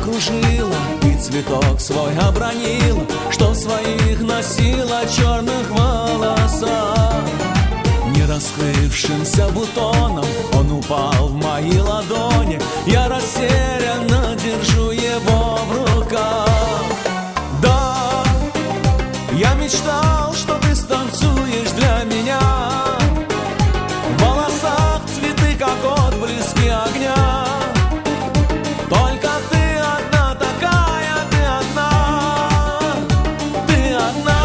окружила и цветок свой обронила, что в своих носила черных волосах. Не раскрывшимся бутоном он упал в мои ладони. Я растерянно держу его в руках. Да, я мечтал, что ты станцуешь для меня. В волосах цветы, как отблески огня. Только ты одна такая, ты одна, ты одна.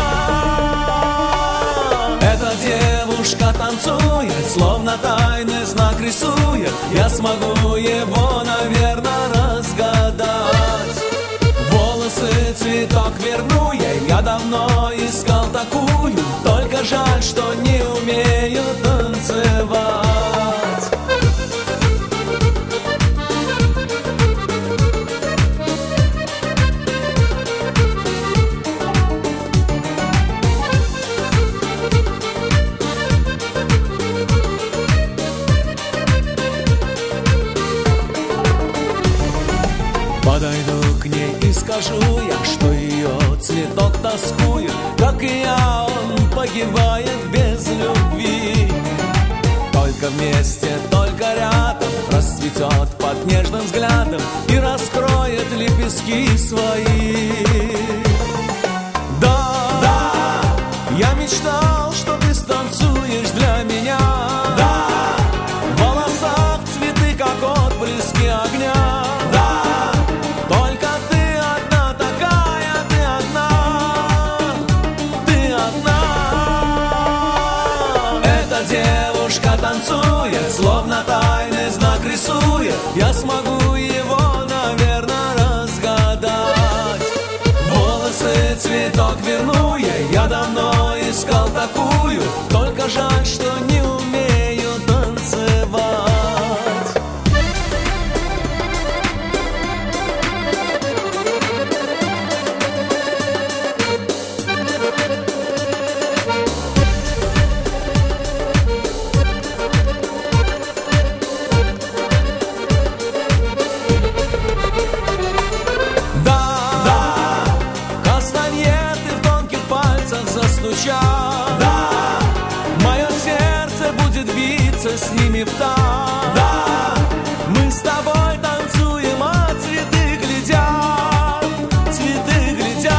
Эта девушка танцует, словно тайный знак рисует. Я смогу его, наверное, разгадать. Волосы цветок верну ей, я давно искал такую. Только жаль, что не умею танцевать. Подойду к ней и скажу я, что ее цветок тоскует, как и я, он погибает без любви. Только вместе, только рядом расцветет под нежным взглядом и раскроет лепестки свои. Да, да, я мечтал, что ты станцуешь для меня. Да, в волосах цветы, как отблески огня. Девушка танцует, словно тайный знак рисует. Я смогу его, наверное, разгадать. Волосы цветок верну ей, я давно искал такую. Только жаль, что не умею танцевать. Да, мое сердце будет биться с ними в такт. Да, мы с тобой танцуем, а цветы глядят, цветы глядят.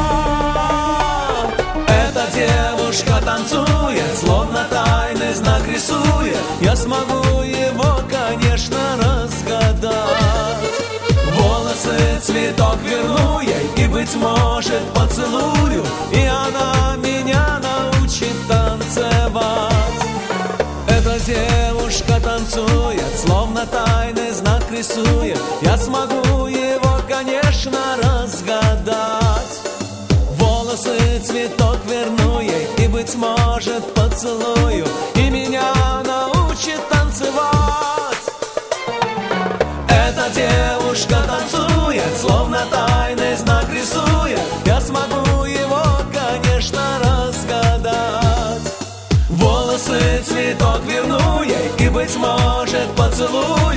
Эта девушка танцует, словно тайный знак рисует. Я смогу его, конечно, разгадать. Волосы цветок верну ей и, быть может, поцелую, и она меня научит танцевать. Эта девушка танцует, словно тайный знак рисует. Я смогу его, конечно, разгадать. Волосы цветок верну ей и, быть может, поцелую, и меня научит танцевать. Эта девушка танцует, словно тайный знак рисует. Я смогу его, конечно, разгадать. Волосы цветок верну ей и, быть может, поцелую,